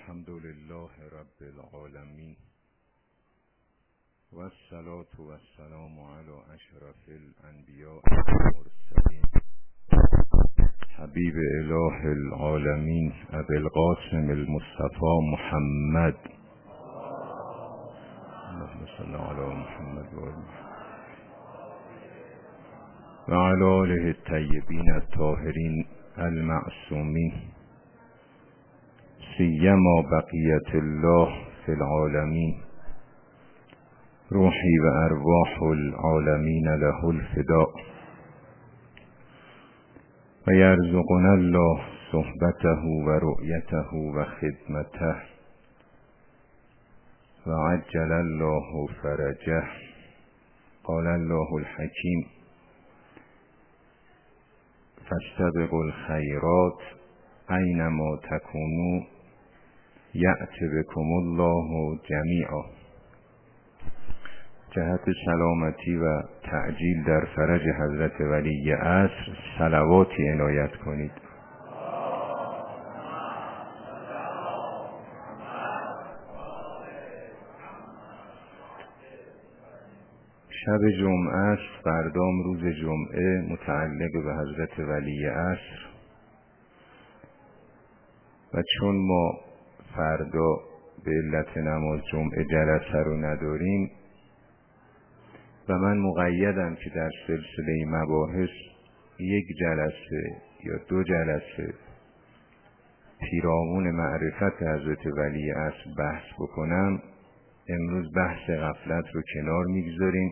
الحمد لله رب العالمين والصلاة والسلام على اشرف الانبیاء والمرسلین حبیب اله العالمین ابی القاسم المصطفى محمد اللهم صل علی محمد و علی آله الطیبین الطاهرین المعصومین سیما بقیت الله فی العالمین روحی و ارواح العالمین له الفداء و یرزقنا الله صحبته و رؤیته و خدمته و عجل الله فرجه. قال الله الحکیم فاستبقوا الخیرات اینما تکونوا یأت بكم الله جمیعا. جهت سلامتی و تعجیل در فرج حضرت ولی عصر صلواتی عنایت کنید. شب جمعه است، فردام روز جمعه متعلق به حضرت ولی عصر و چون ما فردا به علت نماز جمعه جلسه رو نداریم و من مقیدم که در سلسله مباحث یک جلسه یا دو جلسه پیرامون معرفت حضرت ولی عصر بحث بکنم، امروز بحث غفلت رو کنار میگذاریم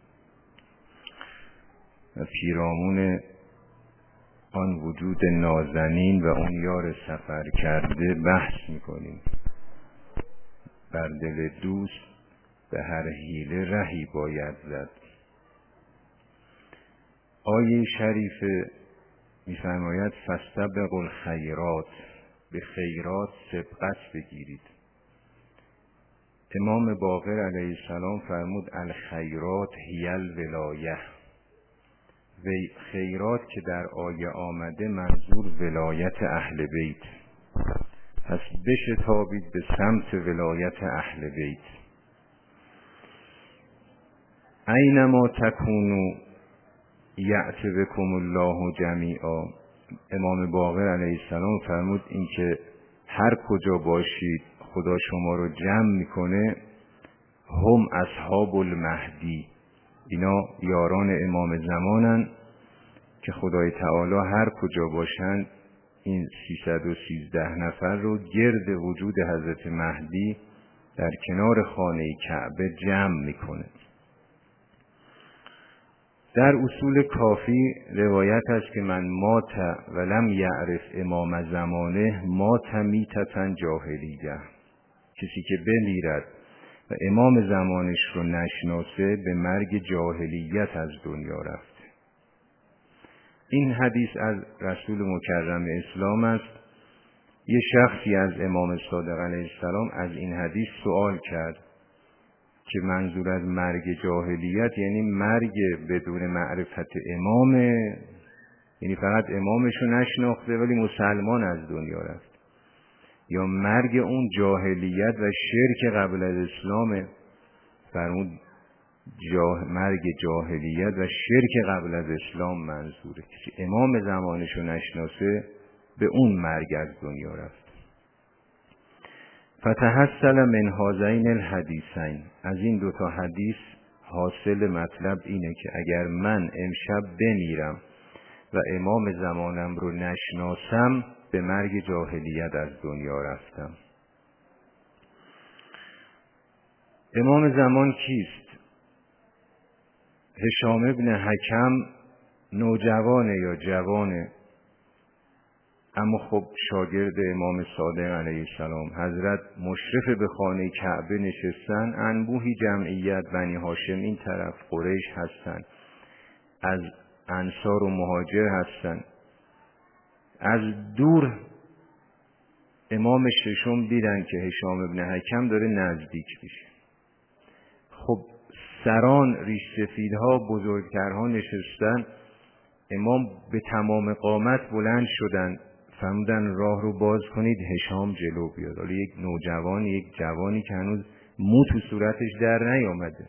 و پیرامون آن وجود نازنین و اون یار سفر کرده بحث میکنیم. بر دل دوست به هر حیله رهی باید زد. آیه شریفه میفرماید فاستبقوا الخیرات، به خیرات سبقت بگیرید. امام باقر علیه السلام فرمود الخیرات هی الولایه. و خیرات که در آیه آمده منظور ولایت اهل بیت. پس بشتابید به سمت ولایت اهل بیت. اینما تکونوا یأت بکم الله جمیعا. امام باقر علیه السلام فرمود این که هر کجا باشید خدا شما رو جمع میکنه. هم اصحاب المهدی، اینا یاران امام زمانن که خدای تعالی هر کجا باشند این 313 نفر رو گرد وجود حضرت مهدی در کنار خانه کعبه جمع میکنه. در اصول کافی روایت است که من مات ولم یعرف امام زمانه مات میتة جاهلیه. کسی که بمیرد و امام زمانش رو نشناسه به مرگ جاهلیت از دنیا رفت. این حدیث از رسول مکرم اسلام است. یه شخصی از امام صادق علیه السلام از این حدیث سوال کرد که منظور از مرگ جاهلیت یعنی مرگ بدون معرفت امامه، یعنی فقط امامش رو نشناخته ولی مسلمان از دنیا رفت، یا مرگ اون جاهلیت و شرک قبل از اسلامه. فرمود مرگ جاهلیت و شرک قبل از اسلام منظوره. کسی امام زمانش رو نشناسه به اون مرگ از دنیا رفت. فتحصل من هذین الحدیثین، از این دوتا حدیث حاصل مطلب اینه که اگر من امشب بمیرم و امام زمانم رو نشناسم به مرگ جاهلیت از دنیا رفتم. امام زمان کیست؟ هشام ابن حکم نوجوانه یا جوانه، اما خب شاگرد امام صادق علیه السلام. حضرت مشرف به خانه کعبه نشستن، انبوهی جمعیت بنی هاشم این طرف قریش هستن، از انصار و مهاجر هستن. از دور امام ششم دیدن که هشام ابن حکم داره نزدیک میشه. خب سران، ریش سفیدها، بزرگترها نشستن. امام به تمام قامت بلند شدن، فرمودن راه رو باز کنید هشام جلو بیاد. حالا یک نوجوان، یک جوانی که هنوز مو تو صورتش در نیامده.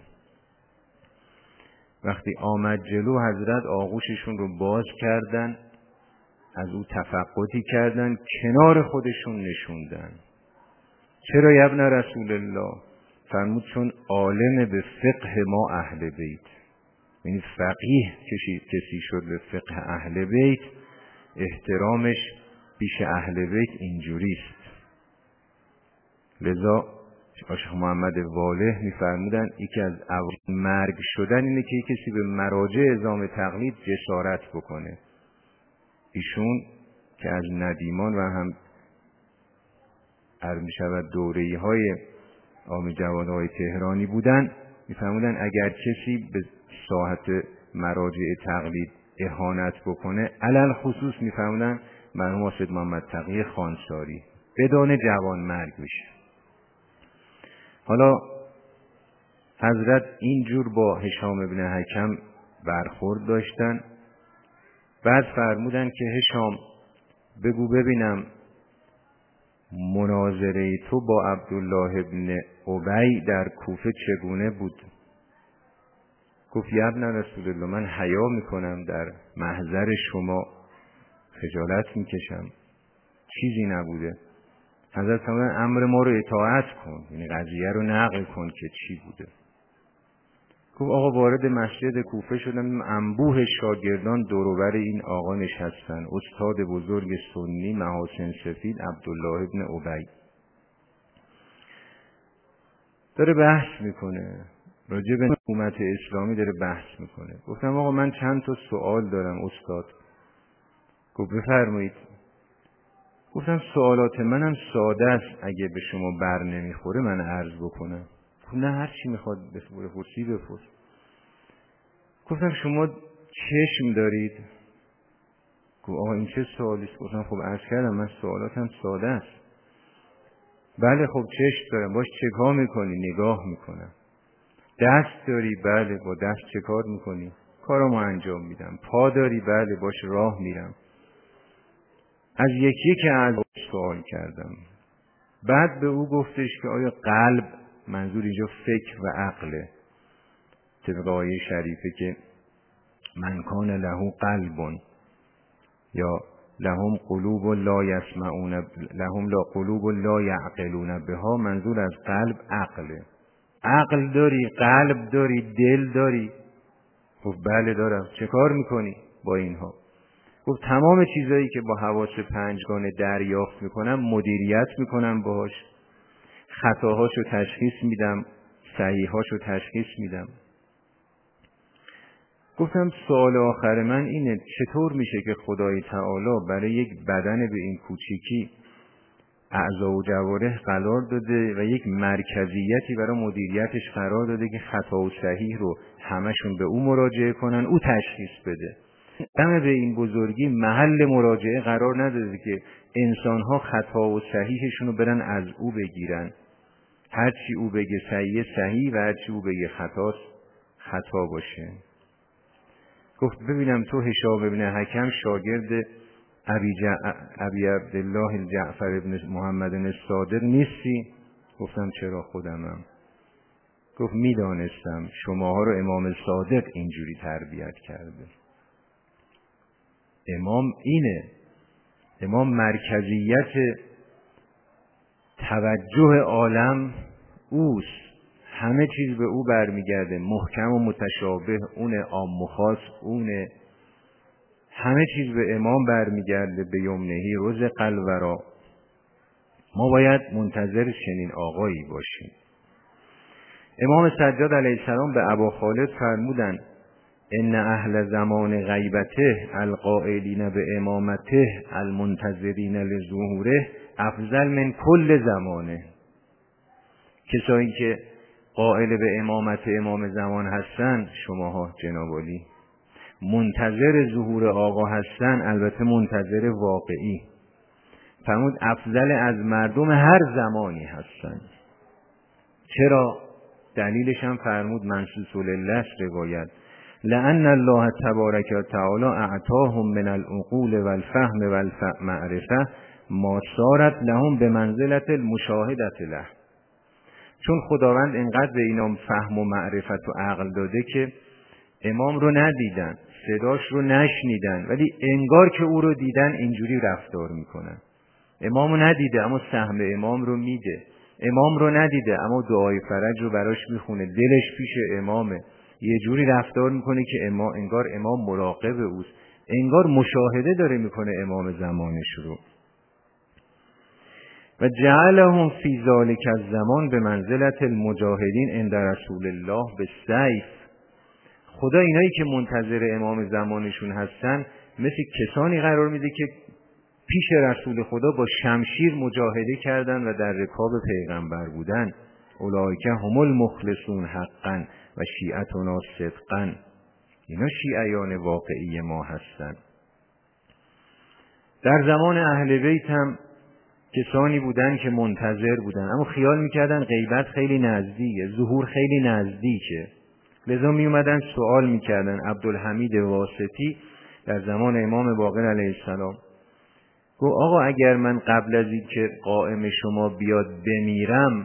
وقتی آمد جلو حضرت آغوششون رو باز کردن، از او تفقدی کردن، کنار خودشون نشوندن. چرا یا ابن رسول الله؟ فرمود چون عالم به فقه ما اهل بیت، یعنی فقیه کسی شد به فقه اهل بیت، احترامش پیش اهل بیت اینجوریست. لذا شیخ محمد واله می‌فرمودن یکی از مرگ شدن اینه که کسی به مراجع اعزام تقلید جسارت بکنه. ایشون که از ندیمان و هم عرض می‌شود دوره‌های عامی جوادهای تهرانی بودن، می‌فرمودن اگر کسی به ساحت مراجع تقلید اهانت بکنه، علل خصوص می‌فرمودن مرحوم سید محمد تقی خانساری بدون جوان مرگ میشه. حالا حضرت اینجور با هشام ابن حکم برخورد داشتن. بعد فرمودن که هشام بگو ببینم مناظره تو با عبدالله ابن ابی در کوفه چگونه بود؟ گفت یا ابن رسول الله من حیا میکنم در محضر شما، خجالت میکشم، چیزی نبوده. حضرت فرمودن امر ما رو اطاعت کن، یعنی قضیه رو نقل کن که چی بوده. گفت آقا وارد مسجد کوفه شدم، انبوه شاگردان دوروبر این آقا نشستن، استاد بزرگ سنی محاسن سفید عبدالله ابن ابی داره بحث میکنه، راجع به حکومت اسلامی داره بحث میکنه. گفتم آقا من چند تا سوال دارم استاد. گفت بفرمایید. گفتم سوالات منم ساده است، اگه به شما بر نمیخوره من عرض بکنم. گفت نه هر چی میخواد بپرسی بپرس. گفتم شما چشم دارید؟ گفت آقا این چه سوالی است؟ گفتم خب عرض کردم من سوالاتم ساده است. بله خب چشم دارم، باش چه کار میکنی؟ نگاه میکنم. دست داری؟ بله با دست چه کار میکنی؟ کارامو انجام میدم. پا داری؟ بله باش راه میرم. از یکی که از سوال کردم. بعد به او گفتش که آیا قلب، منظور اینجا فکر و عقله، طبق آیه شریفه که من کان له قلب یا لهم قلوب لا یسمعون لهم لا قلوب لا یعقلون بها، منظور از قلب عقله. عقل داری؟ قلب داری؟ دل داری؟ گفت بله دارم. چه کار میکنی با اینها؟ گفت تمام چیزایی که با حواس پنجگانه دریافت میکنم مدیریت میکنم باهاش، خطاهاشو تشخیص میدم، صحیحاشو تشخیص میدم. گفتم سوال آخر من اینه چطور میشه که خدای تعالی برای یک بدن به این کوچیکی اعضا و جوارح قرار داده و یک مرکزیتی برای مدیریتش قرار داده که خطا و صحیح رو همشون به او مراجعه کنن، او تشخیص بده. دم به این بزرگی محل مراجعه قرار نداده که انسانها خطا و صحیحشون رو برن از او بگیرن. هرچی او بگه صحیح صحیح و هرچی او بگه خطاست خطا باشه. گفت ببینم تو هشام ابن حکم شاگرد ابی عبدالله الجعفر ابن محمد الصادق نیستی؟ گفتم چرا خودمم. گفت میدانستم شماها رو امام صادق اینجوری تربیت کرده. امام اینه، امام مرکزیت توجه عالم اوست، همه چیز به او برمیگرده، محکم و متشابه اونه، عام و خاص اونه، همه چیز به امام برمیگرده، به یمنهی رزق الورا. ما باید منتظر چنین آقایی باشیم. امام سجاد علیه السلام به ابا خالد فرمودن ان اهل زمان غیبته القائلین به امامته المنتظرین لظهوره افضل من کل زمانه. کسایی که قائل به امامت امام زمان هستن، شماها جناب علی، منتظر ظهور آقا هستن، البته منتظر واقعی. فرمود افضل از مردم هر زمانی هستن. چرا؟ دلیلش هم فرمود منصوص الله روایت لأن الله تبارک و تعالی اعطاهم من العقول والفهم والمعرفه ما صارت لهم به منزلت المشاهدة له. چون خداوند اینقدر به اینا فهم و معرفت و عقل داده که امام رو ندیدن، صداش رو نشنیدن، ولی انگار که او رو دیدن اینجوری رفتار میکنن. امام رو ندیده اما سهم امام رو میده، امام رو ندیده اما دعای فرج رو براش میخونه، دلش پیش امامه، یه جوری رفتار میکنه که انگار امام مراقب اوست، انگار مشاهده داره میکنه امام زمانش رو. و جعلهم فی ذلک الزمان به منزلت المجاهدین عند رسول الله بالسیف. خدا اینایی که منتظر امام زمانشون هستن مثل کسانی قرار میده که پیش رسول خدا با شمشیر مجاهده کردن و در رکاب پیغمبر بودن. اولئک هم المخلصون حقا و شیعتنا صدقا. اینا شیعیان واقعی ما هستن. در زمان اهل بیت هم کسانی بودن که منتظر بودن، اما خیال میکردن غیبت خیلی نزدیکه، ظهور خیلی نزدیکه، لذا می اومدن سوال میکردن. عبدالحمید واسطی در زمان امام باقر علیه السلام گفت آقا اگر من قبل از این که قائم شما بیاد بمیرم،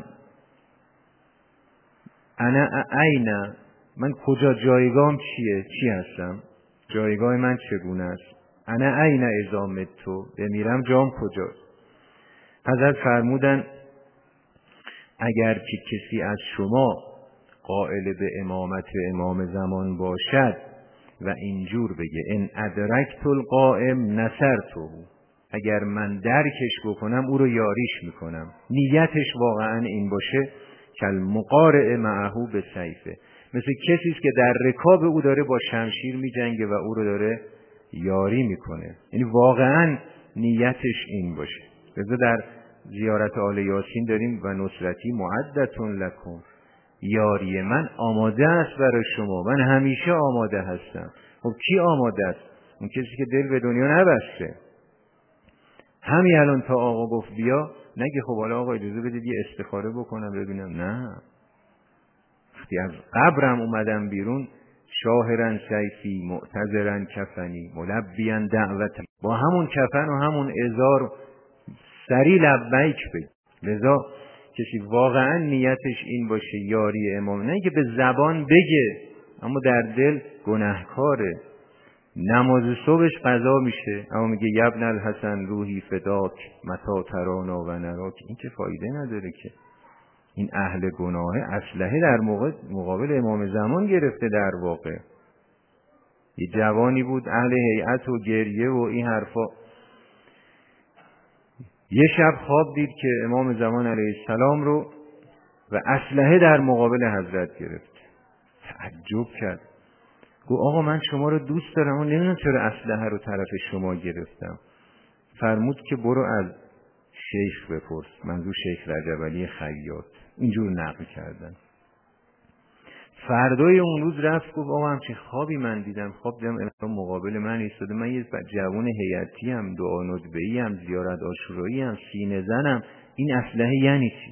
انا اینا، من کجا، جایگاهم چیه، چی هستم، جایگاه من چگونه است، انا اینا اذا متو، بمیرم جام کجاست؟ حضرت فرمودن اگر که کسی از شما قائل به امامت و امام زمان باشد و اینجور بگه ان ادرکت القائم نصرته، اگر من درکش بکنم او رو یاریش میکنم، نیتش واقعا این باشه، کل مقارع معهو به سیفه، مثل کسی است که در رکاب او داره با شمشیر میجنگه و او رو داره یاری میکنه، یعنی واقعا نیتش این باشه. لذا در زیارت آل یاسین داریم و نصرتی معدتون لکم، یاری من آماده است برای شما، من همیشه آماده هستم. خب کی آماده است؟ اون کسی که دل به دنیا نبسته. همین الان تا آقا گفت بیا نگه خب حالا آقا اجازه بدید یه استخاره بکنم ببینم، نه، وقتی از قبرم اومدم بیرون شاهرن سیفی معتذرن کفنی ملبیان دعوت، با همون کفن و همون ازار سری لبیک بگی. لذا کسی واقعا نیتش این باشه یاری امام، نه که به زبان بگه اما در دل گناهکاره، نماز صبحش قضا میشه اما میگه یبن الحسن روحی فداک متا ترانا و نراک، این که فایده نداره که. این اهل گناه اسلحه در مقابل امام زمان گرفته. در واقع یه جوانی بود اهل هیئت و گریه و این حرفا، یه شب خواب دید که امام زمان علیه السلام رو و اسلحه در مقابل حضرت گرفت. تعجب کرد، گفت آقا من شما رو دوست دارم و نمیدونم چرا اسلحه رو طرف شما گرفتم. فرمود که برو از شیخ بپرس، منظور شیخ رجب علی خیاط، اینجور نقل کردن. فردای اون روز رفت گفت آقا همچین خوابی من دیدم، خواب دیدم امام مقابل من ایستاده، من یه جوان هیئتی ام، دعا ندبه‌ای ام، زیارت عاشورایی ام، سینه زنم، این اسلحه یعنی چی؟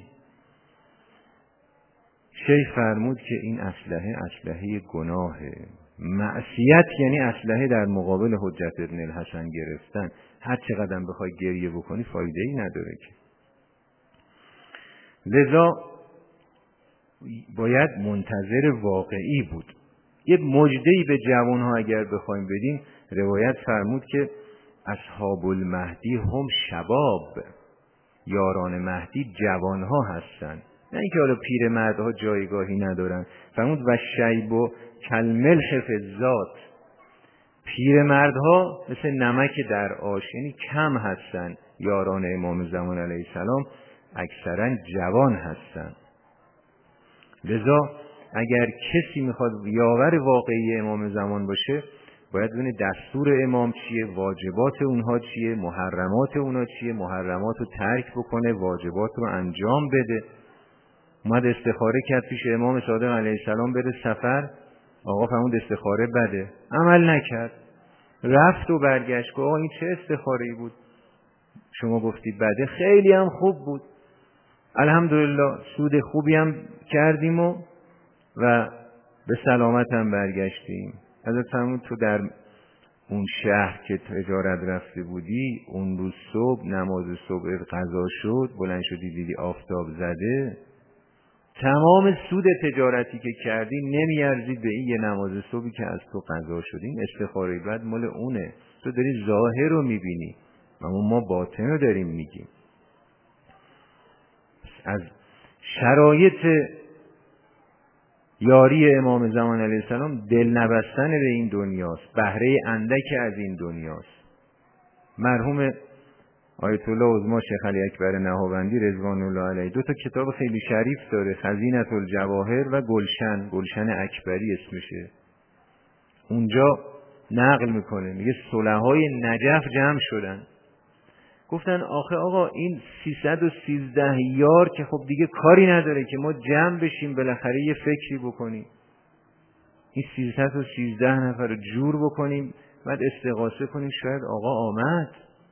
شیخ فرمود که این اسلحه گناهه، معصیت یعنی اسلحه در مقابل حجت ابن الحسن گرفتن. هر چقدر بخوای گریه بکنی فایده ای نداره که. لذا باید منتظر واقعی بود. یه مژده‌ای به جوانها اگر بخوایم بدیم، روایت فرمود که اصحاب المهدی هم شباب، یاران مهدی جوانها هستن، نه اینکه حالا پیرمردها جایگاهی ندارن. فرمود و شیب و کالملح فی الذات، پیرمردها مثل نمک در آش، یعنی کم هستن. یاران امام زمان علیه السلام اکثرا جوان هستن. لذا اگر کسی میخواد یاور واقعی امام زمان باشه، باید ببینه دستور امام چیه، واجبات اونها چیه، محرمات اونها چیه، محرمات رو ترک بکنه، واجبات رو انجام بده. اومد استخاره کرد پیش امام صادق علیه السلام بره سفر، آقا فرمود استخاره بده، عمل نکرد، رفت و برگشت گفت آقا این چه استخاره‌ای بود، شما گفتید بده، خیلی هم خوب بود، الحمدلله سود خوبی هم کردیم و به سلامت هم برگشتیم. حضرت فرمود تو در اون شهر که تجارت رفته بودی، اون روز صبح نماز صبح قضا شد، بلند شدی دیدی آفتاب زده، تمام سود تجارتی که کردی نمیارزید به این یه نماز صبحی که از تو قضا شد. این استخاره بعد مال اونه. تو داری ظاهر رو میبینی، اما ما باطن رو داریم میگیم. از شرایط یاری امام زمان علیه السلام دل نبستن به این دنیاست، بهره اندک از این دنیاست. مرحوم آیت الله عظما شیخ علی اکبر نهاوندی رضوان الله علیه 2 تا کتاب خیلی شریف داره، خزینة الجواهر و گلشن اکبری اسمشه. اونجا نقل میکنه، میگه صلحای نجف جمع شدن، گفتن آخه آقا این 313 یار که خب دیگه کاری نداره که ما جمع بشیم بالاخره یه فکری بکنیم، این 313 نفر رو جور بکنیم بعد استغاثه کنیم شاید آقا آمد.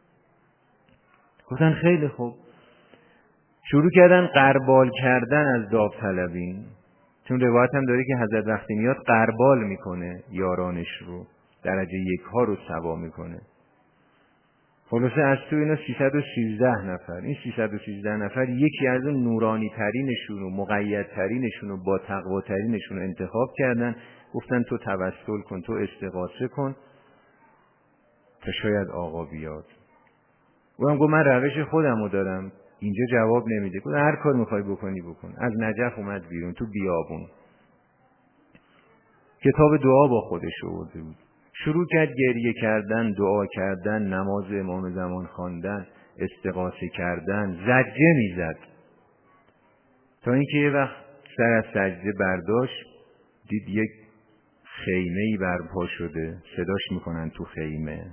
گفتن خیلی خوب. شروع کردن قربال کردن از داوطلبین، چون روایت هم داره که حضرت وقتی میاد قربال میکنه یارانش رو، درجه 1 ها رو سوا میکنه. خلاصه از تو اینا 313 نفر، این 313 نفر یکی از اون نورانی ترینشون و مقید ترینشون و با تقوا ترینشون رو انتخاب کردن، گفتن تو توسل کن، تو استغاثه کن تا شاید آقا بیاد. گفتم من روش خودم رو دارم، اینجا جواب نمیده. گفتم هر کار میخوای بکنی بکن. از نجف اومد بیرون تو بیابون، کتاب دعا با خودش آورده بود، شروع کرد گریه کردن، دعا کردن، نماز امام زمان خواندن، استغاثه کردن، زجه میزد، تا اینکه یه وقت سر از سجده برداشت، دید یک خیمه‌ای برپا شده، صداش میکنن تو خیمه.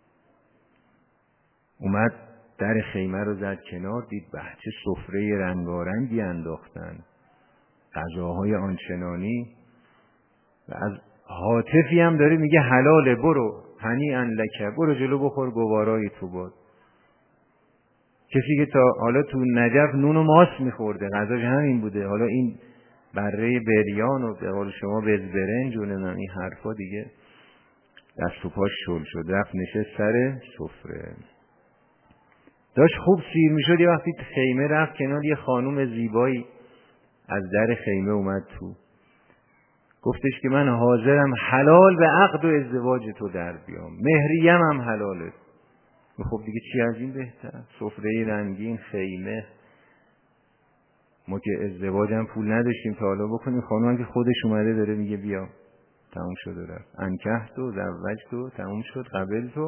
اومد در خیمه رو زد کنار، دید چه سفره رنگارنگی انداختن، غذاهای آنچنانی، و از هاتفی هم داره میگه حلاله، برو هنیئا لک، برو جلو بخور گوارای تو باد. کسی که تا حالا تو نجف نون و ماست میخورده، غذاش همین بوده، حالا این بره بریان و به قول شما بزبرنج و این حرفا دیگه دست و پاش شل شد، رفت نشست سر سفره. داشت خوب سیر میشد، یه وقتی خیمه رفت کنار، یه خانوم زیبایی از در خیمه اومد تو، گفتش که من حاضرم حلال به عقد و ازدواج تو در بیام، مهریم هم حلاله. خب دیگه چی از این بهتر؟ سفره رنگین، خیمه، ما که ازدواج هم پول نداشتیم تا حالا بکنیم، خانوم که خودش اومده داره میگه بیا، تموم شد و رفت. انکحت و زوجت و تموم شد، قبل تو.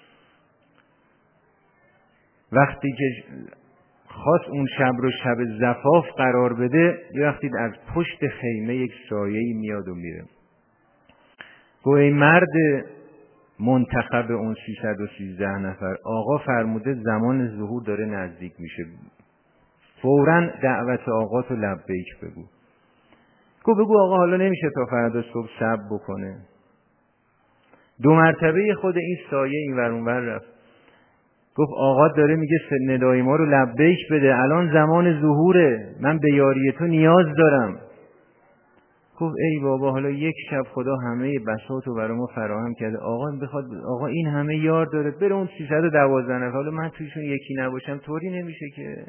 وقتی که خواست اون شب رو شب زفاف قرار بده، یه وقتی از پشت خیمه یک سایه‌ای میاد و میره. گویا این مرد منتخب اون 313 نفر، آقا فرموده زمان ظهور داره نزدیک میشه، فوراً دعوت آقا تو لبیک بگو. بگو آقا حالا نمیشه تا فردا صبح صبر بکنه. 2 مرتبه خود این سایه این ور اون ور رفت، گفت آقا داره میگه ندای ما رو لبیک بده، الان زمان ظهوره، من به یاری تو نیاز دارم. گفت ای بابا حالا یک شب خدا همه بساطو برای ما فراهم کرده، آقا بخواد آقا این همه یار داره بره اون 312 نفر، حالا من تویشون یکی نباشم طوری نمیشه که.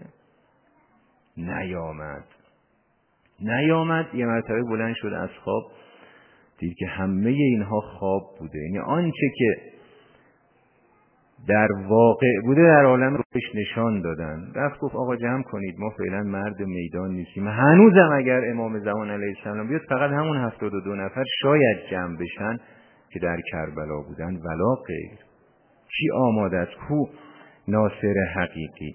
نیامد. یه مرتبه بلند شد از خواب، دید که همه اینها خواب بوده، یعنی آنچه که در واقع بوده در عالم روش نشان دادن. رفت گفت آقا جمع کنید، ما فعلا مرد میدان نیستیم، هنوزم اگر امام زمان علیه السلام بیاد فقط همون 72 نفر شاید جمع بشن که در کربلا بودن، ولا غیر. کی آماده است؟ کو ناصر حقیقی؟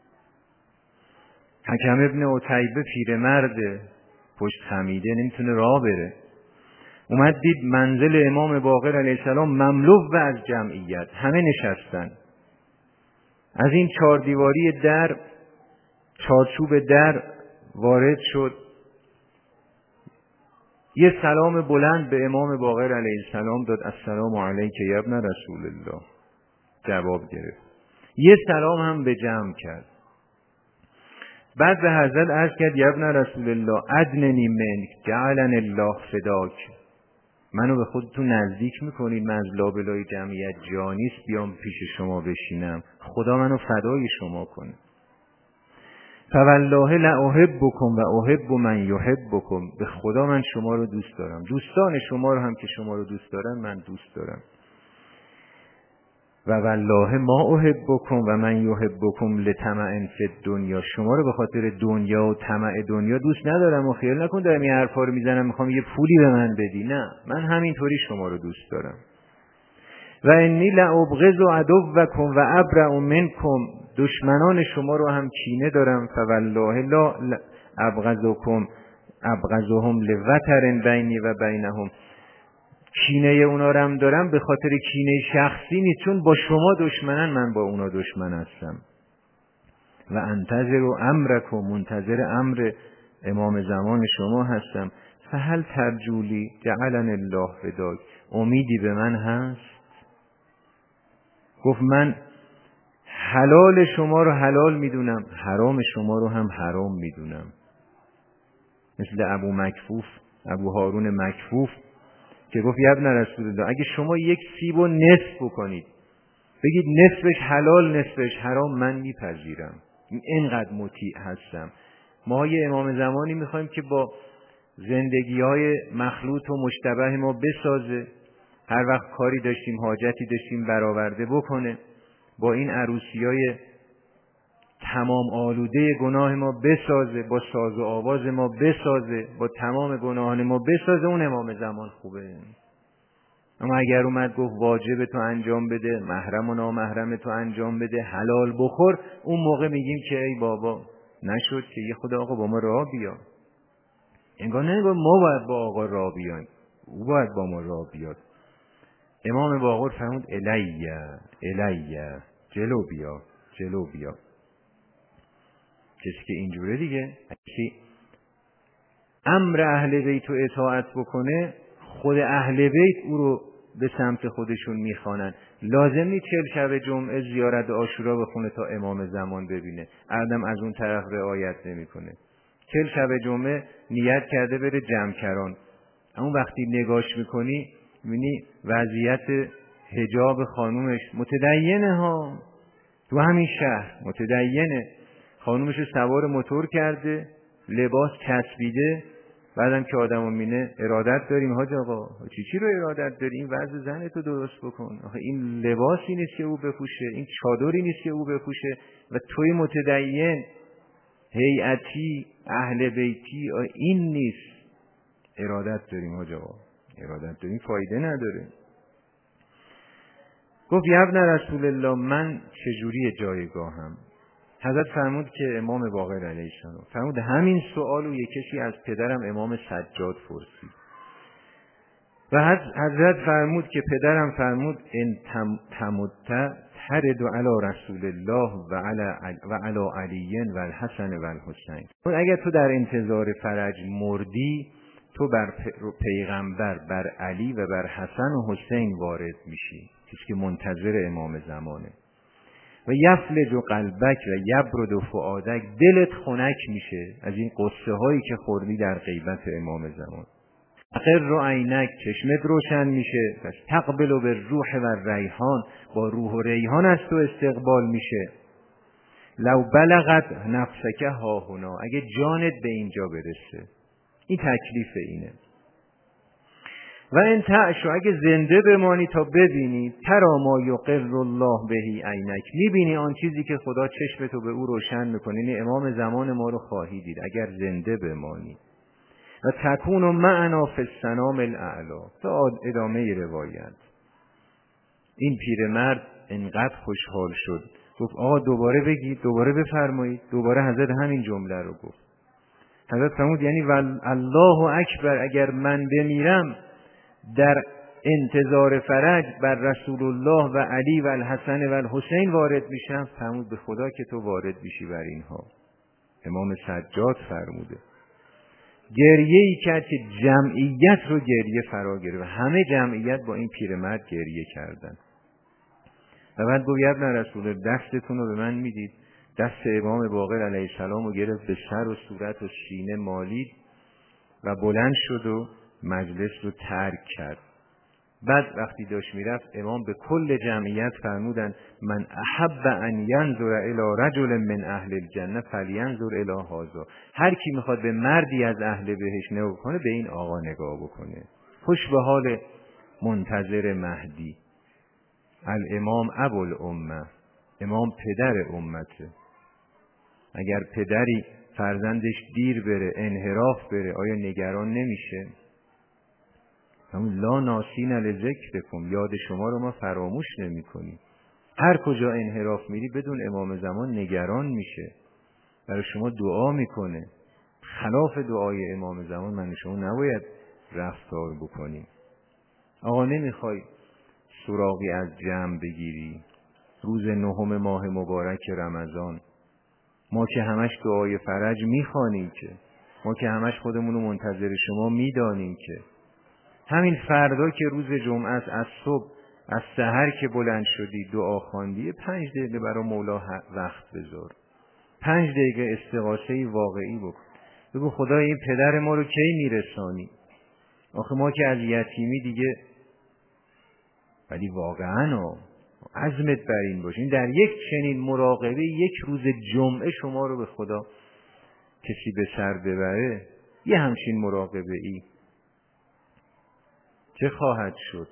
حکم ابن عتیبه پیرمرد پشت خمیده نمیتونه راه بره، اومد دید منزل امام باقر علیه السلام مملو از جمعیت، همه نشستن. از این 4 دیواری در، چارچوب در وارد شد، یه سلام بلند به امام باقر علیه السلام داد، السلام علیک یا ابن رسول الله، جواب گرفت. یه سلام هم به جمع کرد. بعد به حضرت عرض کرد یا ابن رسول الله ادننی منک جعلن الله فداک، منو به خودتون نزدیک میکنید، من از لابلای جمعیت جا نیست بیام پیش شما بشینم، خدا منو فدای شما کنه. فوالله لاحبکم و احب من یحبکم، به خدا من شما رو دوست دارم، دوستان شما رو هم که شما رو دوست دارن من دوست دارم. و والله ما احبکم و من یحبکم لطمع فی الدنیا، شما رو به خاطر دنیا و طمع دنیا دوست ندارم و خیال نکن دارم این حرفا رو میزنم میخوام یه پولی به من بدی، نه، من همینطوری شما رو دوست دارم. و انی لابغض عدوکم و ابرأ منکم، دشمنان شما رو هم کینه دارم. فوالله لا ابغضهم لوتر بینی و بینهم، کینه اونا رو هم دارم به خاطر کینه شخصی نیست، چون با شما دشمنن من با اونا دشمن هستم. و انتظر امرکم، منتظر امر امام زمان شما هستم. فهل ترجولی جعلن الله فداک، امیدی به من هست؟ گفت من حلال شما رو حلال میدونم، حرام شما رو هم حرام میدونم. مثل ابو هارون مکفوف که گفت ابن رسول الله، اگه شما یک سیب و نصف بکنید، بگید نصفش حلال نصفش حرام، من میپذیرم، اینقدر مطیع هستم. ما یه امام زمانی میخوایم که با زندگی‌های مخلوط و مشتبه ما بسازه، هر وقت کاری داشتیم حاجتی داشتیم برآورده بکنه، با این عروسی‌های تمام آلوده گناه ما بسازه، با ساز و آواز ما بسازه، با تمام گناهان ما بسازه. اون امام زمان خوبه. اما اگر اومد گفت واجب تو انجام بده، محرم و نامحرم تو انجام بده، حلال بخور، اون موقع میگیم که ای بابا نشد که یه خدا آقا با ما راه بیا. انگار نه ما باید با آقا راه بیایم، او باید با ما راه بیاد. امام باقر فرمود الیه جلو بیا. کسی که اینجوره دیگه، کسی امر اهل بیت رو اطاعت بکنه، خود اهل بیت او رو به سمت خودشون میخوانن. لازم نیست 40 شب جمعه زیارت عاشورا بخونه تا امام زمان ببینه، آدم از اون طرف رعایت نمیکنه. 40 شب جمعه نیت کرده بره جمکران، اما وقتی نگاش میکنی میبینی وضعیت حجاب خانومش متدینه ها، تو همین شهر متدینه، خانومش رو سوار موتور کرده، لباس چسبیده، بعدم که آدمو مینه ارادت داریم حاج آقا، چی رو ارادت داری؟ این وضع زنتو درست بکن، آخه این لباسی نیست که او بپوشه، این چادری نیست که او بپوشه، و توی متدین هیئتی اهل بیتی این نیست. ارادت داریم حاج آقا، ارادت داریم، فایده نداره. گفت یا ابن رسول الله من چجوری جایگاهم؟ حضرت فرمود که امام باقر علیه السلام فرمود همین سوالو یک کسی از پدرم امام سجاد پرسید و حضرت فرمود که پدرم فرمود ان تمت ترد علی رسول الله و علی علی و الحسن و الحسین. اگر تو در انتظار فرج مردی، تو بر پیغمبر، بر علی و بر حسن و حسین وارد میشی، کسی که منتظر امام زمانه. و یفلج و قلبک و یبرد و فؤادک، دلت خنک میشه از این قصه هایی که خوردی در غیبت امام زمان. اقر و عینک، چشمت روشن میشه. پس تقبل و به روح و ریحان، با روح و ریحان از تو استقبال میشه. لو بلغت نفسک ها هنا، اگه جانت به اینجا برسه، این تکلیف اینه. و ان تعشو، اگه زنده بمانی تا ببینی، ترا ما یقر الله بهی عینک، میبینی آن چیزی که خدا چشمتو به او روشن میکنه، یعنی امام زمان ما رو خواهی دید اگر زنده بمانی. و تکون معنا فی السنام الاعلی. تا ادامه روایت این پیرمرد انقدر خوشحال شد، گفت آقا دوباره بگید، دوباره بفرمایید. دوباره حضرت همین جمله رو گفت. حضرت فرمود یعنی الله اکبر، اگر من بمیرم در انتظار فرج بر رسول الله و علی و الحسن و الحسین وارد میشم. فرمود به خدا که تو وارد میشی بر اینها. امام سجاد فرموده گریه‌ای کرد که جمعیت رو گریه فرا گرفت، همه جمعیت با این پیرمرد گریه کردن. و بعد گفت ابن رسول الله دستتون رو به من میدید. دست امام باقر علیه السلام رو گرفت، به سر و صورت و سینه مالید و بلند شد و مجلس رو ترک کرد. بعد وقتی داشت میرفت امام به کل جمعیت فرمودن من احب ان ینظر الی رجل من اهل الجنه فلینظر الی هذا. هر کی میخواد به مردی از اهل بهشت نگاه کنه به این آقا نگاه بکنه. خوش به حال منتظر مهدی. الامام ابوالامه، امام پدر امته. اگر پدری فرزندش دیر بره، انحراف بره، آیا نگران نمیشه؟ همون لا ناسین لذکرکم، یاد شما رو ما فراموش نمی کنیم. هر کجا انحراف میری بدون امام زمان نگران میشه، برای شما دعا میکنه. خلاف دعای امام زمان من شما نباید رفتار بکنیم. آقا نمیخوای سراغی از جمع بگیری روز 9 ماه مبارک رمضان، ما که همش دعای فرج میخوانیم، که ما که همش خودمونو منتظر شما میدانیم، که همین فردا که روز جمعه است، از صبح از سحر که بلند شدی دعا خواندی، 5 دقیقه برای مولا وقت بذار، 5 دقیقه استغاثه واقعی بکن. بگو خدای این پدر ما رو کی میرسانی؟ آخه ما که از یتیمی دیگه. ولی واقعا عزمت بر این باشین در یک چنین مراقبه، یک روز جمعه شما رو به خدا کسی به سر ببره، یه همچین مراقبه ای چه خواهد شد؟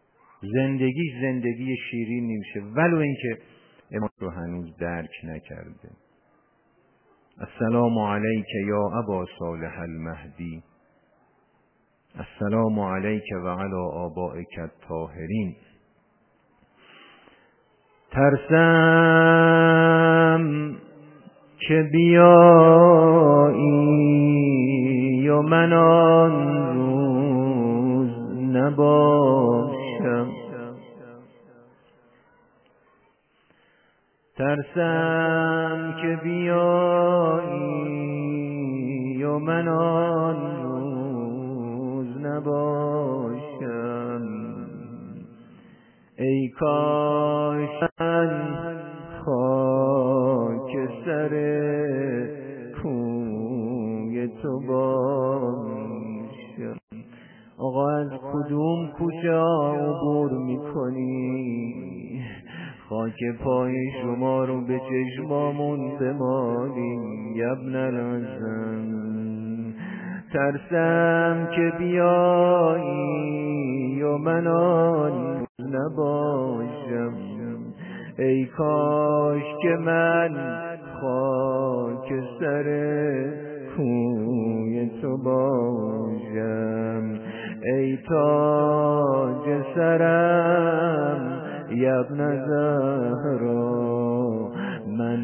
زندگی شیرین نمیشه، ولو اینکه امام رو هنوز درک نکرده. السلام علیک یا ابا صالح المهدی، السلام علیک و علی آبائک الطاهرین. ترسم که بیایی و من آن روز نباشم، ترسم که بیایی و من آن روز نباشم. ای کاش من خاک سر کوی تو باشم. آقا از کدوم کوچه عبور میکنی؟ خاک پای شما رو به چشمامون بمالیم یبن الحسن. ترسم که بیایی و من آن نباشم. ای کاش که من خاک سر کوی تو باشم. ای تاج سرم یبن زهرا، من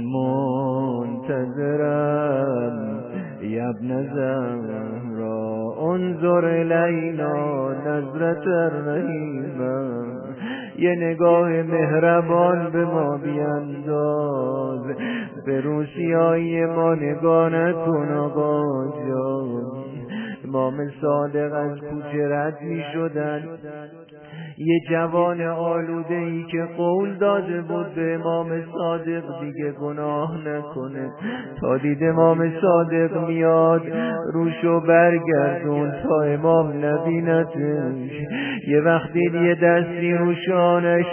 منتظرم یبن زهرا. انظر الینا نظرة الرحیمه، یه نگاه مهربان به ما بینداز. به روسیای ما نگاه نکن آقا جان. امام صادق از کوچه رد می شدن، یه جوان آلوده ای که قول داده بود به امام صادق دیگه گناه نکنه، تا دید امام صادق میاد روشو برگردون تا امام نبینتش. یه وقت دید یه دستی روشانش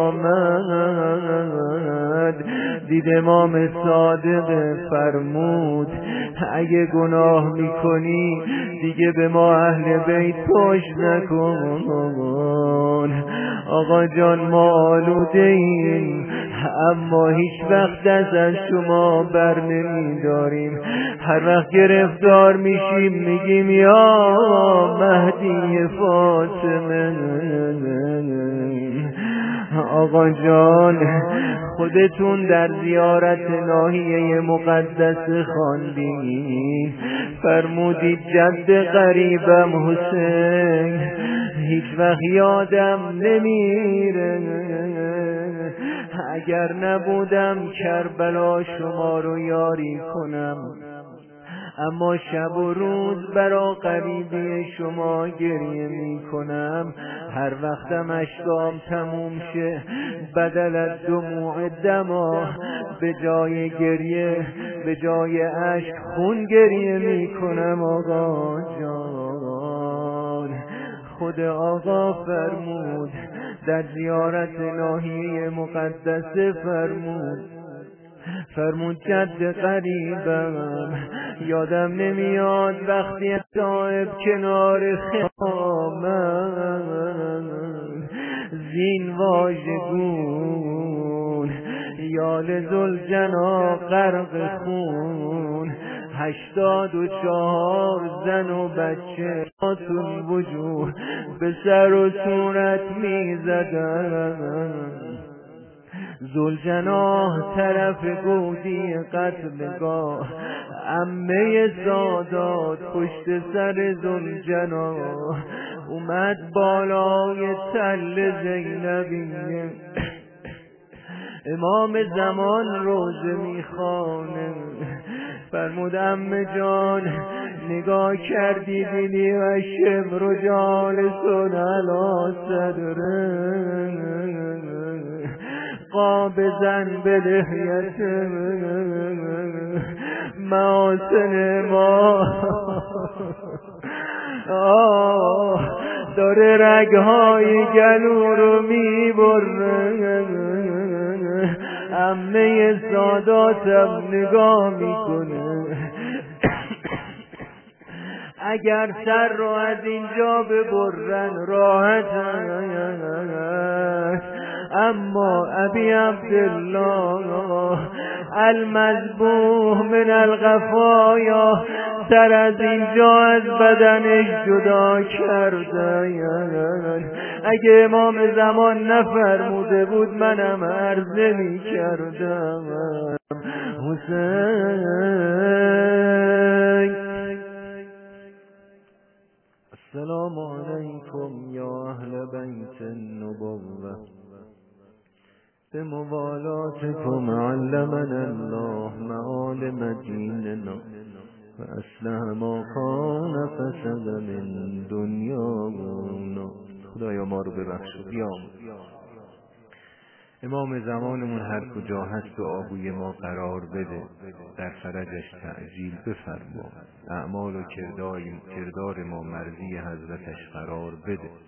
آمد، دید امام صادق فرمود اگه گناه میکنی دیگه به ما اهل بیت پشت نکن. آقا جان ما آلوده ایم، اما هیچ وقت دست از شما بر نمی داریم. هر وقت گرفتار میشیم میگیم یا مهدی فاطمه. آقا جان خودتون در زیارت ناحیه مقدس خواندین، فرمودید جد قریبم حسین هیچ وقت یادم نمیره. اگر نبودم کربلا شما رو یاری کنم، اما شب و روز برا قریبی شما گریه می کنم. هر وقتم اشکام تموم شه بدل از دموع دما، به جای گریه به جای اشک خون گریه می کنم. آقا جان خود آقا فرمود در زیارت ناحیه مقدسه فرمود جد قریبم یادم نمیاد وقتی صاحب کنار خیامم زین واژگون یال ذوالجنا غرق خون 84 زن و بچه آتون وجوه به سر و صورت می زدن ذوالجنا طرف گودی قتلگاه عمه سادات پشت سر ذوالجنا اومد بالای تل زینبیه امام زمان روزه میخوانه فرمود عمه جان نگاه کردی دیدی و شبر و جالسون علا صدره قابضن به لحیت محاسن ما داره رگهای گلو رو میبره عمه ساداتم نگاه میکنه اگر سر رو از اینجا ببرن راحت اما ابی عبدالله المذبوح من القفایا سر از اینجا از بدنش جدا کردن اگه امام زمان نفرموده بود منم عرض نمی کردم حسین السلام علیکم یا اهل بیت النبوة بموالاتكم علمنا الله معالم دیننا و اصلح ما کان فسد من دنیانا خدایا ما رو ببخش و بیامرز امام زمانمون هر کجا هست و آهوی ما قرار بده در فرجش تعجیل بفرما اعمال و کردار ما مرضی حضرتش قرار بده